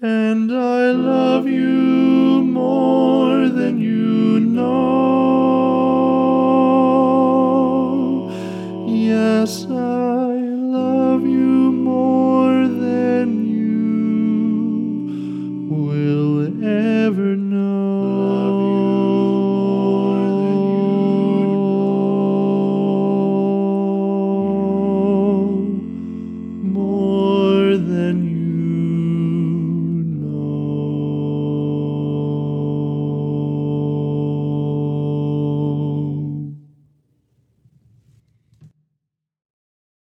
and I love you more than you know. Yes,